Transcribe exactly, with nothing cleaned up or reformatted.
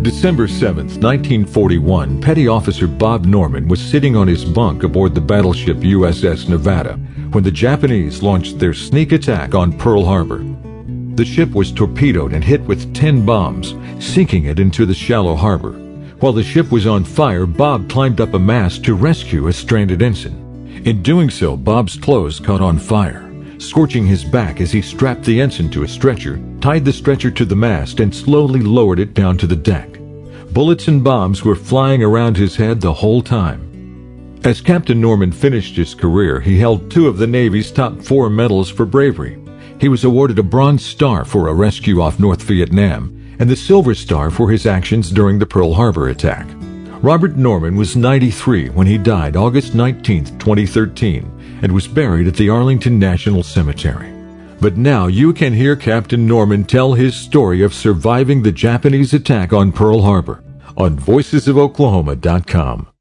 December seventh, nineteen forty-one, Petty Officer Bob Norman was sitting on his bunk aboard the battleship U S S Nevada when the Japanese launched their sneak attack on Pearl Harbor. The ship was torpedoed and hit with ten bombs, sinking it into the shallow harbor. While the ship was on fire, Bob climbed up a mast to rescue a stranded ensign. In doing so, Bob's clothes caught on fire, scorching his back as he strapped the ensign to a stretcher, tied the stretcher to the mast, and slowly lowered it down to the deck. Bullets and bombs were flying around his head the whole time. As Captain Norman finished his career, he held two of the Navy's top four medals for bravery. He was awarded a Bronze Star for a rescue off North Vietnam and the Silver Star for his actions during the Pearl Harbor attack. Robert Norman was ninety-three when he died August nineteenth, twenty thirteen, and was buried at the Arlington National Cemetery. But now you can hear Captain Norman tell his story of surviving the Japanese attack on Pearl Harbor on voices of oklahoma dot com.